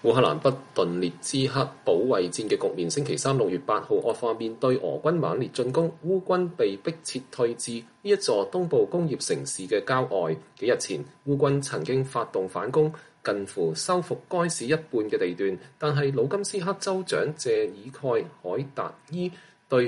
烏克蘭北頓涅茨克保衛戰嘅局面，星期三6月8號惡化，面對俄軍猛烈進攻，烏軍被迫撤退至呢一座東部工業城市嘅郊外。幾日前，烏軍曾經發動反攻，近乎收復該市一半嘅地段，但係魯金斯克州長謝爾蓋海達伊對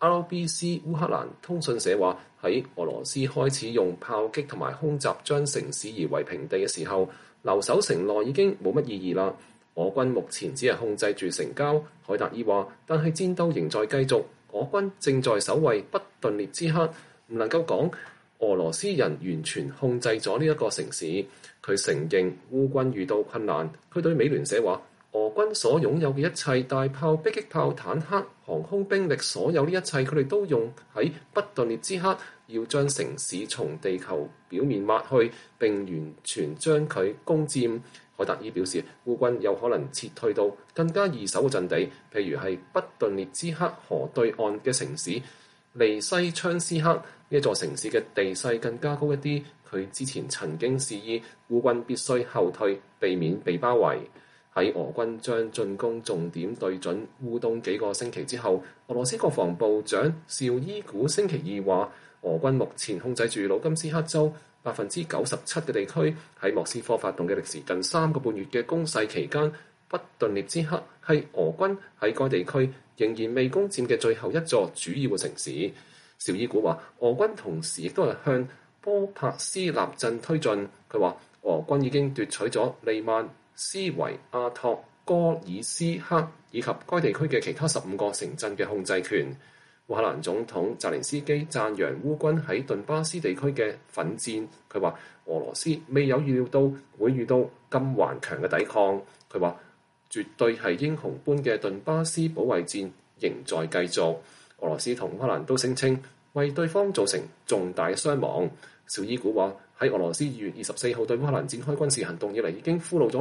RBC 烏克蘭通訊社話：喺俄羅斯開始用炮擊同埋空襲將城市夷為平地嘅時候，留守城內已經冇乜意義啦。俄軍目前只係控制住城郊，海達伊話，但係戰鬥仍在繼續。俄軍正在守衛北頓涅茨克，唔能夠講俄羅斯人完全控制咗呢一個城市。佢承認烏軍遇到困難。佢對美聯社話：俄軍所擁有嘅一切大炮、迫擊炮、坦克、航空兵力，所有呢一切佢哋都用喺北頓涅茨克，要將城市從地球表面抹去，並完全將佢攻佔。海達伊表示，烏軍有可能撤退到更加易守嘅陣地，譬如係北頓涅茨克河對岸嘅城市利西昌斯克。呢座城市嘅地勢更加高一啲。佢之前曾經示意烏軍必須後退，避免被包圍。喺俄軍將進攻重點對準烏東幾個星期之後，俄羅斯國防部長紹伊古星期二話，俄軍目前控制住魯金斯克州97%嘅地區。喺莫斯科發動嘅歷時近3個半月嘅攻勢期間，北頓涅茨克係俄軍喺該地區仍然未攻佔嘅最後一座主要嘅城市。紹伊古話，俄軍同時亦都係向波帕斯納鎮推進。佢話，俄軍已經奪取咗利曼、斯維亞托、戈爾斯克以及該地區嘅其他15個城鎮嘅控制權。烏克蘭總統澤連斯基讚揚烏軍喺頓巴斯地區嘅奮戰。佢話，俄羅斯未有預料到會遇到咁頑強嘅抵抗。佢話，絕對係英雄般嘅頓巴斯保衛戰仍在繼續。俄羅斯同烏克蘭都聲稱為對方造成重大傷亡。紹伊古話，喺俄羅斯2月24號對烏克蘭展開軍事行動以嚟，已經俘虜咗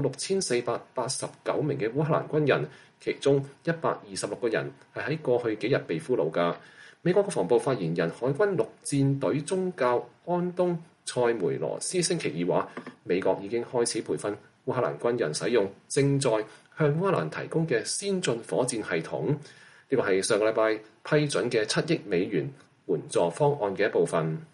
6489名嘅烏克蘭軍人，其中126個人係喺過去幾日被俘虜㗎。美國國防部發言人海軍陸戰隊中校安東塞梅羅斯星期二話，美國已經開始培訓烏克蘭軍人使用正在向烏克蘭提供嘅先進火箭系統。呢個係上個禮拜批准嘅7億美元援助方案嘅一部分。